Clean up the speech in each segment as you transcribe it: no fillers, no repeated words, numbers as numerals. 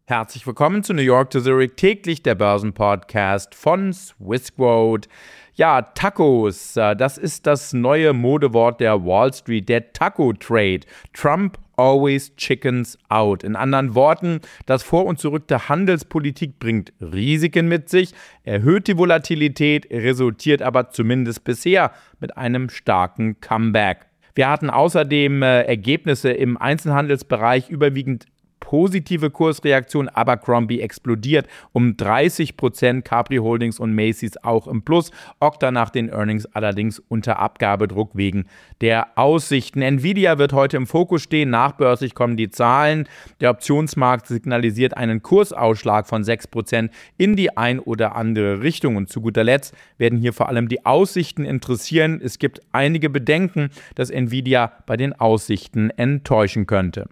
Herzlich willkommen zu New York to Zurich, täglich der Börsenpodcast von Swissquote. Ja, Tacos, das ist das neue Modewort der Wall Street, der Taco-Trade. Trump always chickens out. In anderen Worten, das Vor- und Zurück der Handelspolitik bringt Risiken mit sich, erhöht die Volatilität, resultiert aber zumindest bisher mit einem starken Comeback. Wir hatten außerdem Ergebnisse im Einzelhandelsbereich, überwiegend positive Kursreaktion. Abercrombie explodiert um 30%, Capri Holdings und Macy's auch im Plus. Okta nach den Earnings allerdings unter Abgabedruck wegen der Aussichten. Nvidia wird heute im Fokus stehen. Nachbörslich kommen die Zahlen. Der Optionsmarkt signalisiert einen Kursausschlag von 6% in die ein oder andere Richtung. Und zu guter Letzt werden hier vor allem die Aussichten interessieren. Es gibt einige Bedenken, dass Nvidia bei den Aussichten enttäuschen könnte.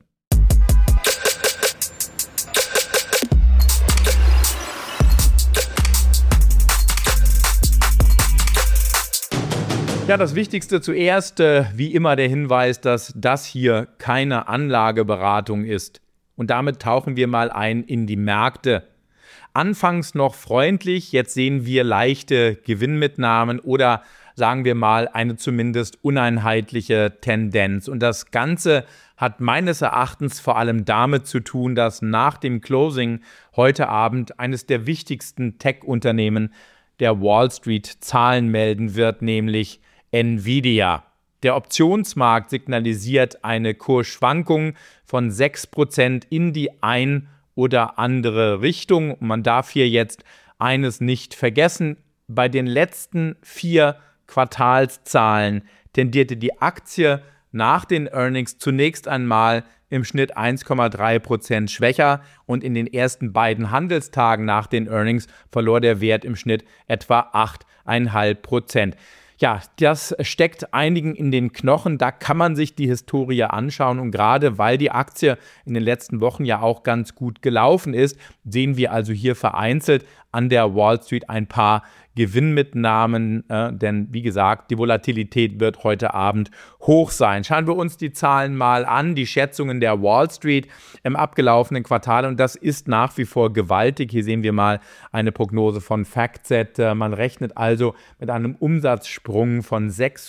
Ja, das Wichtigste zuerst, wie immer der Hinweis, dass das hier keine Anlageberatung ist. Und damit tauchen wir mal ein in die Märkte. Anfangs noch freundlich, jetzt sehen wir leichte Gewinnmitnahmen oder sagen wir mal eine zumindest uneinheitliche Tendenz. Und das Ganze hat meines Erachtens vor allem damit zu tun, dass nach dem Closing heute Abend eines der wichtigsten Tech-Unternehmen der Wall Street Zahlen melden wird, nämlich Nvidia. Der Optionsmarkt signalisiert eine Kursschwankung von 6% in die ein oder andere Richtung. Man darf hier jetzt eines nicht vergessen: Bei den letzten 4 Quartalszahlen tendierte die Aktie nach den Earnings zunächst einmal im Schnitt 1,3% schwächer und in den ersten beiden Handelstagen nach den Earnings verlor der Wert im Schnitt etwa 8,5%. Ja, das steckt einigen in den Knochen, da kann man sich die Historie anschauen und gerade weil die Aktie in den letzten Wochen ja auch ganz gut gelaufen ist, sehen wir also hier vereinzelt an der Wall Street ein paar Gewinnmitnahmen, denn wie gesagt, die Volatilität wird heute Abend hoch sein. Schauen wir uns die Zahlen mal an, die Schätzungen der Wall Street im abgelaufenen Quartal, und das ist nach wie vor gewaltig. Hier sehen wir mal eine Prognose von FactSet. Man rechnet also mit einem Umsatzsprung von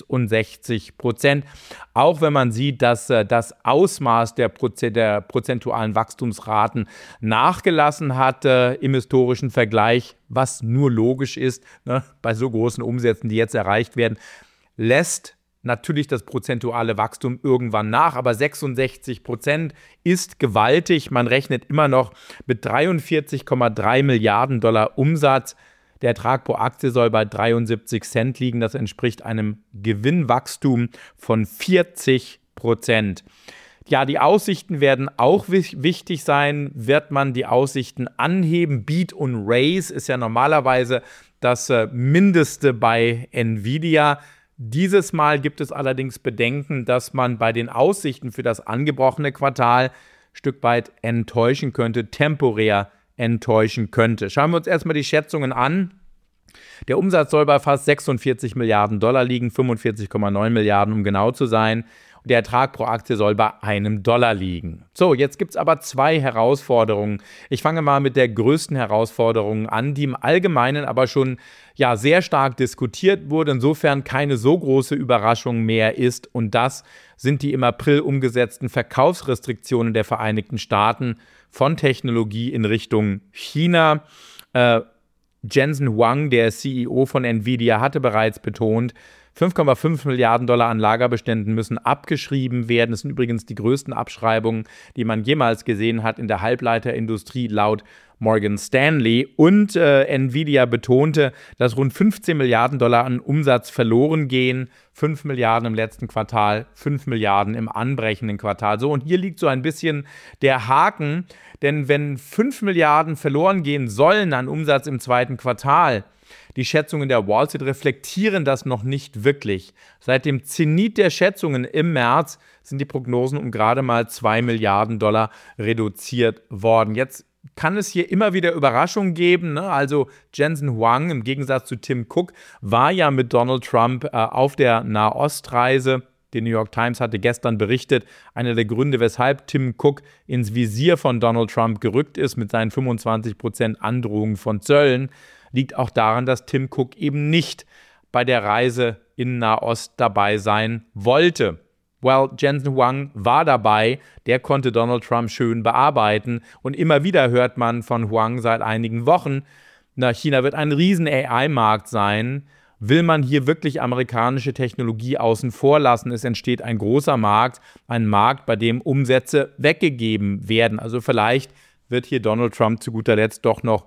66%, auch wenn man sieht, dass das Ausmaß der prozentualen Wachstumsraten nachgelassen hat im historischen Vergleich, was nur logisch ist, ne, bei so großen Umsätzen, die jetzt erreicht werden, lässt natürlich das prozentuale Wachstum irgendwann nach, aber 66% ist gewaltig. Man rechnet immer noch mit 43,3 Milliarden Dollar Umsatz. Der Ertrag pro Aktie soll bei 73 Cent liegen. Das entspricht einem Gewinnwachstum von 40%. Ja, die Aussichten werden auch wichtig sein. Wird man die Aussichten anheben? Beat und Raise ist ja normalerweise das Mindeste bei Nvidia. Dieses Mal gibt es allerdings Bedenken, dass man bei den Aussichten für das angebrochene Quartal ein Stück weit enttäuschen könnte, temporär enttäuschen könnte. Schauen wir uns erstmal die Schätzungen an. Der Umsatz soll bei fast 46 Milliarden Dollar liegen, 45,9 Milliarden, um genau zu sein. Der Ertrag pro Aktie soll bei $1 liegen. So, jetzt gibt es aber 2 Herausforderungen. Ich fange mal mit der größten Herausforderung an, die im Allgemeinen aber schon sehr stark diskutiert wurde, insofern keine so große Überraschung mehr ist. Und das sind die im April umgesetzten Verkaufsrestriktionen der Vereinigten Staaten von Technologie in Richtung China. Jensen Huang, der CEO von Nvidia, hatte bereits betont, 5,5 Milliarden Dollar an Lagerbeständen müssen abgeschrieben werden. Das sind übrigens die größten Abschreibungen, die man jemals gesehen hat in der Halbleiterindustrie laut Morgan Stanley. Und Nvidia betonte, dass rund 15 Milliarden Dollar an Umsatz verloren gehen. 5 Milliarden im letzten Quartal, 5 Milliarden im anbrechenden Quartal. So, und hier liegt so ein bisschen der Haken, denn wenn 5 Milliarden verloren gehen sollen an Umsatz im zweiten Quartal, die Schätzungen der Wall Street reflektieren das noch nicht wirklich. Seit dem Zenit der Schätzungen im März sind die Prognosen um gerade mal 2 Milliarden Dollar reduziert worden. Jetzt kann es hier immer wieder Überraschungen geben, ne? Also Jensen Huang im Gegensatz zu Tim Cook war ja mit Donald Trump auf der Nahostreise. Die New York Times hatte gestern berichtet, einer der Gründe, weshalb Tim Cook ins Visier von Donald Trump gerückt ist mit seinen 25% Androhungen von Zöllen, liegt auch daran, dass Tim Cook eben nicht bei der Reise in Nahost dabei sein wollte. Well, Jensen Huang war dabei, der konnte Donald Trump schön bearbeiten und immer wieder hört man von Huang seit einigen Wochen, China wird ein riesen AI-Markt sein. Will man hier wirklich amerikanische Technologie außen vor lassen? Es entsteht ein großer Markt, ein Markt, bei dem Umsätze weggegeben werden. Also vielleicht wird hier Donald Trump zu guter Letzt doch noch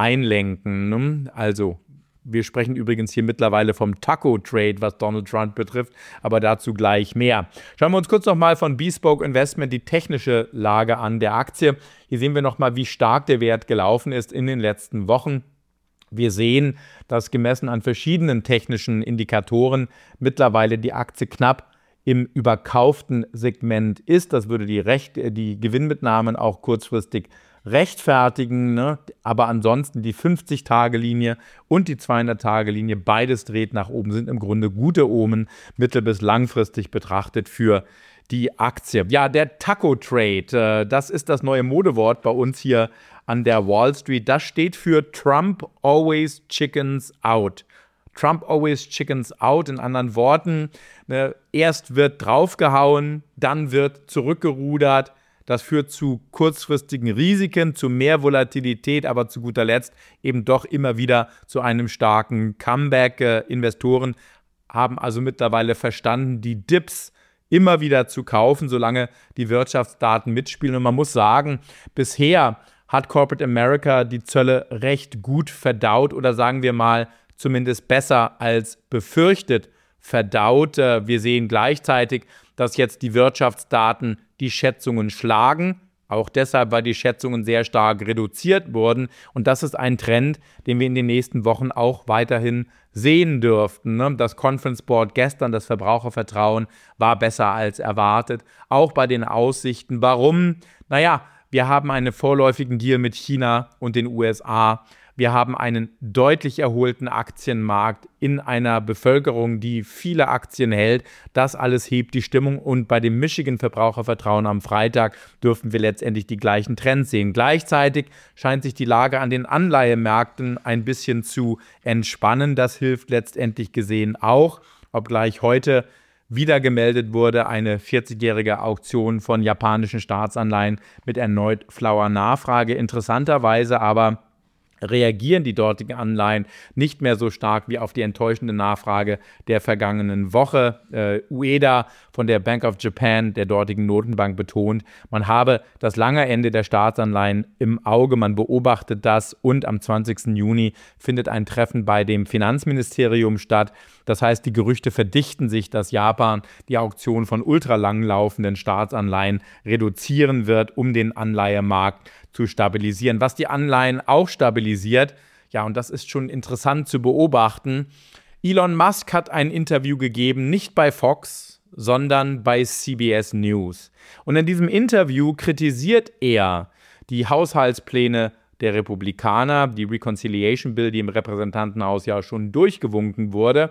einlenken. Also wir sprechen übrigens hier mittlerweile vom Taco-Trade, was Donald Trump betrifft, aber dazu gleich mehr. Schauen wir uns kurz nochmal von Bespoke Investment die technische Lage an der Aktie. Hier sehen wir nochmal, wie stark der Wert gelaufen ist in den letzten Wochen. Wir sehen, dass gemessen an verschiedenen technischen Indikatoren mittlerweile die Aktie knapp im überkauften Segment ist. Das würde die Gewinnmitnahmen auch kurzfristig rechtfertigen, ne? Aber ansonsten die 50-Tage-Linie und die 200-Tage-Linie, beides dreht nach oben, sind im Grunde gute Omen mittel- bis langfristig betrachtet für die Aktie. Ja, der Taco-Trade, das ist das neue Modewort bei uns hier an der Wall Street. Das steht für Trump always chickens out. Trump always chickens out, in anderen Worten, ne, erst wird draufgehauen, dann wird zurückgerudert. Das führt zu kurzfristigen Risiken, zu mehr Volatilität, aber zu guter Letzt eben doch immer wieder zu einem starken Comeback. Investoren haben also mittlerweile verstanden, die Dips immer wieder zu kaufen, solange die Wirtschaftsdaten mitspielen. Und man muss sagen, bisher hat Corporate America die Zölle recht gut verdaut oder sagen wir mal zumindest besser als befürchtet verdaut. Wir sehen gleichzeitig, dass jetzt die Wirtschaftsdaten die Schätzungen schlagen. Auch deshalb, weil die Schätzungen sehr stark reduziert wurden. Und das ist ein Trend, den wir in den nächsten Wochen auch weiterhin sehen dürften. Das Conference Board gestern, das Verbrauchervertrauen, war besser als erwartet. Auch bei den Aussichten. Warum? Naja, wir haben einen vorläufigen Deal mit China und den USA. Wir haben einen deutlich erholten Aktienmarkt in einer Bevölkerung, die viele Aktien hält. Das alles hebt die Stimmung und bei dem Michigan-Verbrauchervertrauen am Freitag dürfen wir letztendlich die gleichen Trends sehen. Gleichzeitig scheint sich die Lage an den Anleihemärkten ein bisschen zu entspannen. Das hilft letztendlich gesehen auch, obgleich heute wieder gemeldet wurde, eine 40-jährige Auktion von japanischen Staatsanleihen mit erneut flauer Nachfrage. Interessanterweise aber reagieren die dortigen Anleihen nicht mehr so stark wie auf die enttäuschende Nachfrage der vergangenen Woche. Ueda von der Bank of Japan, der dortigen Notenbank, betont, man habe das lange Ende der Staatsanleihen im Auge, man beobachtet das und am 20. Juni findet ein Treffen bei dem Finanzministerium statt. Das heißt, die Gerüchte verdichten sich, dass Japan die Auktion von ultralang laufenden Staatsanleihen reduzieren wird, um den Anleihemarkt zu stabilisieren. Was die Anleihen auch stabilisiert, ja, und das ist schon interessant zu beobachten, Elon Musk hat ein Interview gegeben, nicht bei Fox, sondern bei CBS News. Und in diesem Interview kritisiert er die Haushaltspläne der Republikaner, die Reconciliation Bill, die im Repräsentantenhaus ja schon durchgewunken wurde.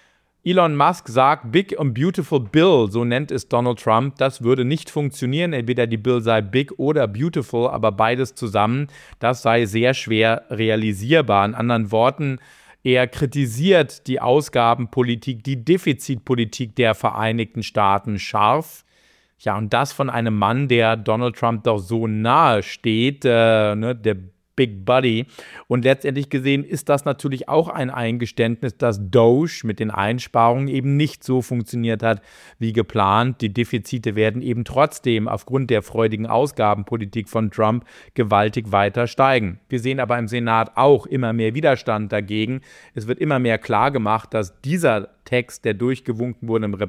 Elon Musk sagt, Big and Beautiful Bill, so nennt es Donald Trump, das würde nicht funktionieren. Entweder die Bill sei big oder beautiful, aber beides zusammen, das sei sehr schwer realisierbar. In anderen Worten, er kritisiert die Ausgabenpolitik, die Defizitpolitik der Vereinigten Staaten scharf. Ja, und das von einem Mann, der Donald Trump doch so nahe steht, der Big Buddy. Und letztendlich gesehen ist das natürlich auch ein Eingeständnis, dass Doge mit den Einsparungen eben nicht so funktioniert hat wie geplant. Die Defizite werden eben trotzdem aufgrund der freudigen Ausgabenpolitik von Trump gewaltig weiter steigen. Wir sehen aber im Senat auch immer mehr Widerstand dagegen. Es wird immer mehr klar gemacht, dass dieser Text, der durchgewunken wurde im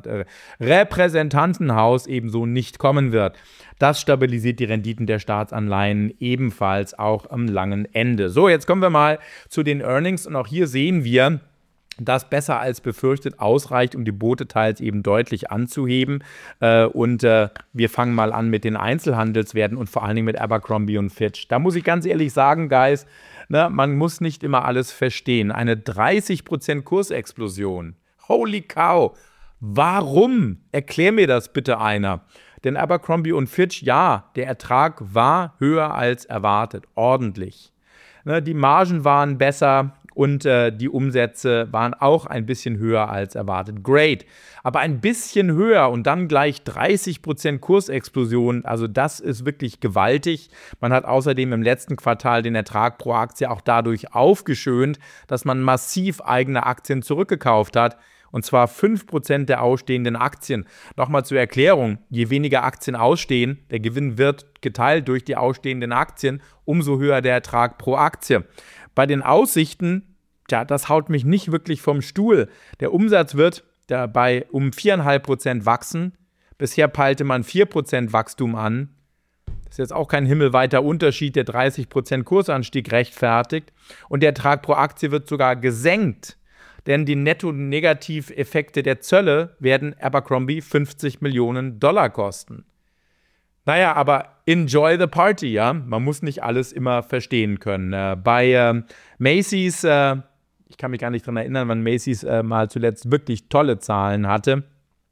Repräsentantenhaus, ebenso nicht kommen wird. Das stabilisiert die Renditen der Staatsanleihen ebenfalls auch am langen Ende. So, jetzt kommen wir mal zu den Earnings und auch hier sehen wir, dass besser als befürchtet ausreicht, um die Boote teils eben deutlich anzuheben. Wir fangen mal an mit den Einzelhandelswerten und vor allen Dingen mit Abercrombie & Fitch. Da muss ich ganz ehrlich sagen, Guys, man muss nicht immer alles verstehen. Eine 30% Kursexplosion. Holy cow! Warum? Erklär mir das bitte einer. Denn Abercrombie & Fitch, ja, der Ertrag war höher als erwartet, ordentlich. Die Margen waren besser und die Umsätze waren auch ein bisschen höher als erwartet. Great. Aber ein bisschen höher und dann gleich 30% Kursexplosion, also das ist wirklich gewaltig. Man hat außerdem im letzten Quartal den Ertrag pro Aktie auch dadurch aufgeschönt, dass man massiv eigene Aktien zurückgekauft hat. Und zwar 5% der ausstehenden Aktien. Nochmal zur Erklärung, je weniger Aktien ausstehen, der Gewinn wird geteilt durch die ausstehenden Aktien, umso höher der Ertrag pro Aktie. Bei den Aussichten, das haut mich nicht wirklich vom Stuhl. Der Umsatz wird dabei um 4,5% wachsen. Bisher peilte man 4% Wachstum an. Das ist jetzt auch kein himmelweiter Unterschied, der 30% Kursanstieg rechtfertigt. Und der Ertrag pro Aktie wird sogar gesenkt. Denn die Netto-Negativeffekte der Zölle werden Abercrombie $50 Millionen kosten. Naja, aber enjoy the party, ja. Man muss nicht alles immer verstehen können. Bei Macy's, ich kann mich gar nicht daran erinnern, wann Macy's mal zuletzt wirklich tolle Zahlen hatte.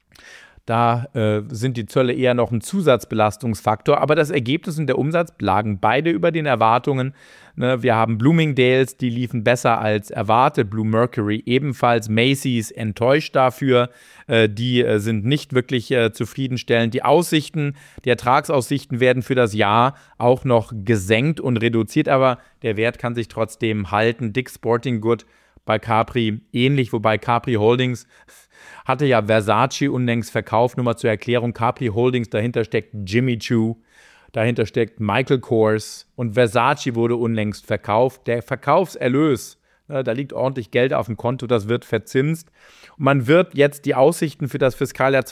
Da sind die Zölle eher noch ein Zusatzbelastungsfaktor, aber das Ergebnis und der Umsatz lagen beide über den Erwartungen. Wir haben Bloomingdale's, die liefen besser als erwartet, Bluemercury ebenfalls, Macy's enttäuscht dafür, die sind nicht wirklich zufriedenstellend. Die Aussichten, die Ertragsaussichten werden für das Jahr auch noch gesenkt und reduziert, aber der Wert kann sich trotzdem halten. Dick's Sporting Goods bei Capri ähnlich, wobei Capri Holdings hatte ja Versace unlängst verkauft. Nur mal zur Erklärung, Capri Holdings, dahinter steckt Jimmy Choo, dahinter steckt Michael Kors und Versace wurde unlängst verkauft. Der Verkaufserlös, da liegt ordentlich Geld auf dem Konto, das wird verzinst. Und man wird jetzt die Aussichten für das Fiskaljahr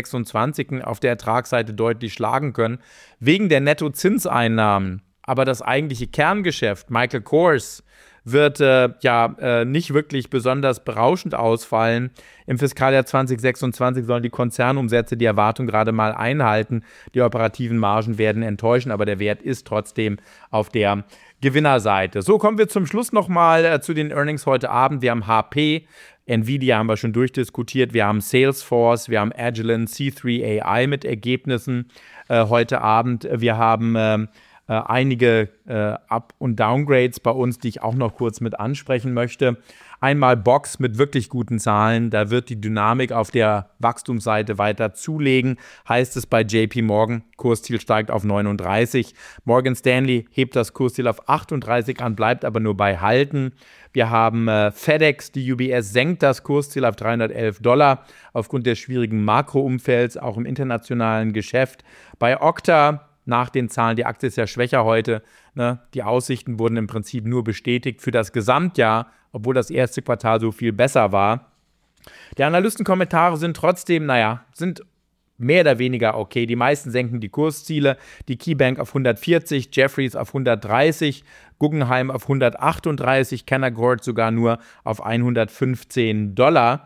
2026 auf der Ertragsseite deutlich schlagen können, wegen der Nettozinseinnahmen. Aber das eigentliche Kerngeschäft, Michael Kors, wird nicht wirklich besonders berauschend ausfallen. Im Fiskaljahr 2026 sollen die Konzernumsätze die Erwartung gerade mal einhalten. Die operativen Margen werden enttäuschen, aber der Wert ist trotzdem auf der Gewinnerseite. So, kommen wir zum Schluss nochmal zu den Earnings heute Abend. Wir haben HP, Nvidia haben wir schon durchdiskutiert, wir haben Salesforce, wir haben Agilent, C3 AI mit Ergebnissen heute Abend. Wir haben einige Up- und Downgrades bei uns, die ich auch noch kurz mit ansprechen möchte. Einmal Box mit wirklich guten Zahlen, da wird die Dynamik auf der Wachstumsseite weiter zulegen, heißt es bei JP Morgan, Kursziel steigt auf 39. Morgan Stanley hebt das Kursziel auf 38 an, bleibt aber nur bei Halten. Wir haben FedEx, die UBS senkt das Kursziel auf $311 aufgrund des schwierigen Makroumfelds, auch im internationalen Geschäft. Bei Okta, nach den Zahlen, die Aktie ist ja schwächer heute, die Aussichten wurden im Prinzip nur bestätigt für das Gesamtjahr, obwohl das erste Quartal so viel besser war. Die Analystenkommentare sind trotzdem, sind mehr oder weniger okay. Die meisten senken die Kursziele, die KeyBank auf 140, Jefferies auf 130, Guggenheim auf 138, Canaccord sogar nur auf $115.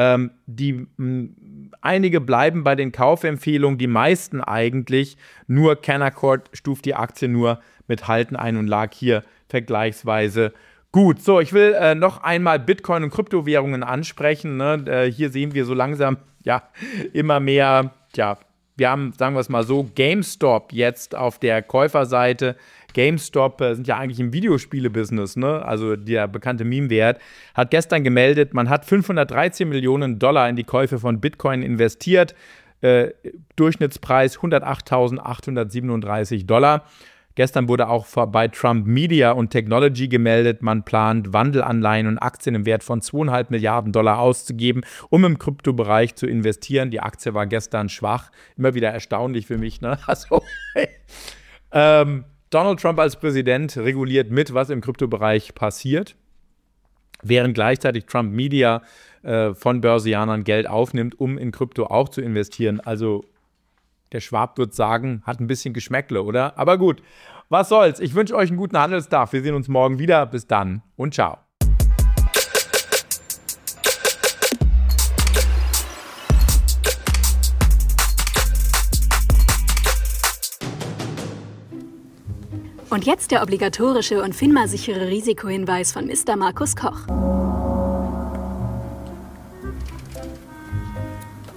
Einige bleiben bei den Kaufempfehlungen, die meisten eigentlich. Nur Canaccord stuft die Aktie nur mit Halten ein und lag hier vergleichsweise gut. So, ich will noch einmal Bitcoin und Kryptowährungen ansprechen. Hier sehen wir so langsam immer mehr, wir haben, sagen wir es mal so, GameStop jetzt auf der Käuferseite. GameStop sind ja eigentlich im Videospiele-Business, also der bekannte Meme-Wert, hat gestern gemeldet, man hat $513 Millionen in die Käufe von Bitcoin investiert, Durchschnittspreis $108.837. Gestern wurde auch bei Trump Media und Technology gemeldet, man plant Wandelanleihen und Aktien im Wert von $2,5 Milliarden auszugeben, um im Kryptobereich zu investieren. Die Aktie war gestern schwach, immer wieder erstaunlich für mich. Also, Donald Trump als Präsident reguliert mit, was im Kryptobereich passiert, während gleichzeitig Trump Media von Börsianern Geld aufnimmt, um in Krypto auch zu investieren. Also der Schwab wird sagen, hat ein bisschen Geschmäckle, oder? Aber gut, was soll's. Ich wünsche euch einen guten Handelstag. Wir sehen uns morgen wieder. Bis dann und ciao. Und jetzt der obligatorische und FINMA-sichere Risikohinweis von Mr. Markus Koch.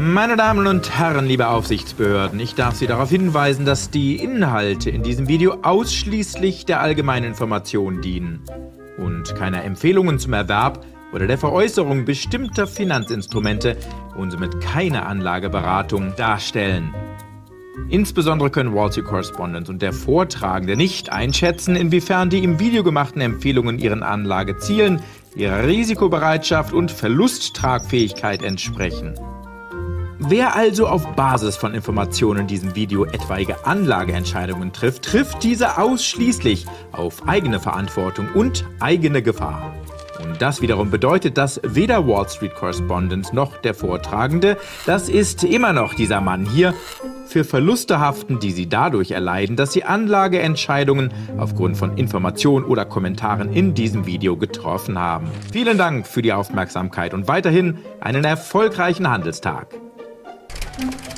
Meine Damen und Herren, liebe Aufsichtsbehörden, ich darf Sie darauf hinweisen, dass die Inhalte in diesem Video ausschließlich der allgemeinen Information dienen und keine Empfehlungen zum Erwerb oder der Veräußerung bestimmter Finanzinstrumente und somit keine Anlageberatung darstellen. Insbesondere können Wall Street Correspondent und der Vortragende nicht einschätzen, inwiefern die im Video gemachten Empfehlungen ihren Anlagezielen, ihrer Risikobereitschaft und Verlusttragfähigkeit entsprechen. Wer also auf Basis von Informationen in diesem Video etwaige Anlageentscheidungen trifft, trifft diese ausschließlich auf eigene Verantwortung und eigene Gefahr. Und das wiederum bedeutet, dass weder Wall Street Correspondent noch der Vortragende, das ist immer noch dieser Mann hier, für Verluste haften, die sie dadurch erleiden, dass sie Anlageentscheidungen aufgrund von Informationen oder Kommentaren in diesem Video getroffen haben. Vielen Dank für die Aufmerksamkeit und weiterhin einen erfolgreichen Handelstag.